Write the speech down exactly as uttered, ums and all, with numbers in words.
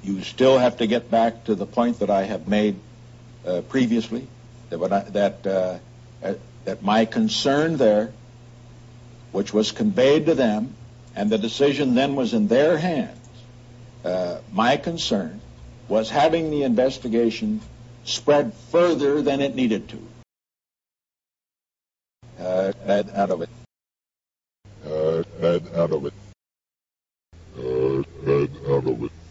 you still have to get back to the point that I have made uh, previously, that, what I, that, uh, uh, that my concern there, which was conveyed to them, and the decision then was in their hands, uh, my concern was having the investigation spread further than it needed to. Uh, out of it. Uh, out of it. Uh, out of it.